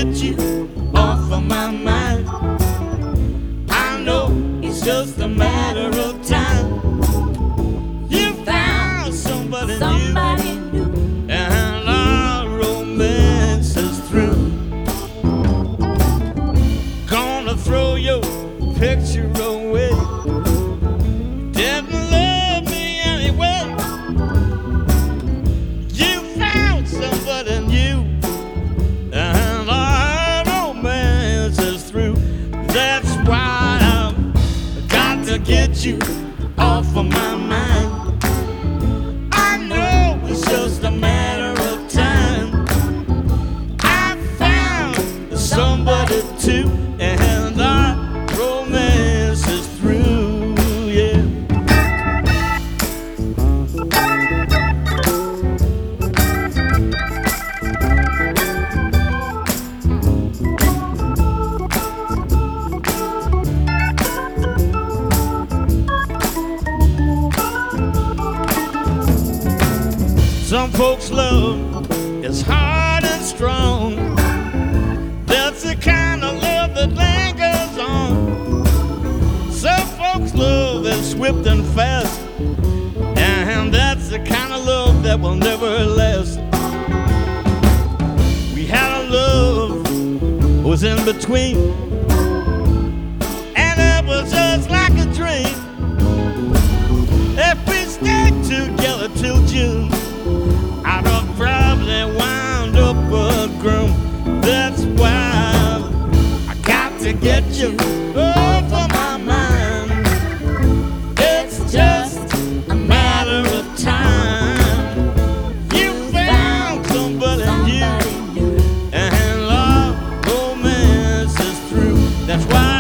get you off of my mind. I know it's just a matter of time. You found somebody new, and our romance is through. Gonna throw your picture away. Didn't love me anyway. You found somebody new, and our romance is through. That's why I've got to get you off of my mind. I know it's just a matter of time. I found somebody too, and our romance is through, yeah. Some folks' love is hard and strong. That's the kind of love that lingers on. Some folks' love is swift and fast, and that's the kind of love that will never last. We had a love was in between, and it was just like a dream. If we stayed together till June, I'd have probably wound up a groom. That's why I got to get you off of my mind. It's just a matter of time. You found somebody new, and our romance is through. That's why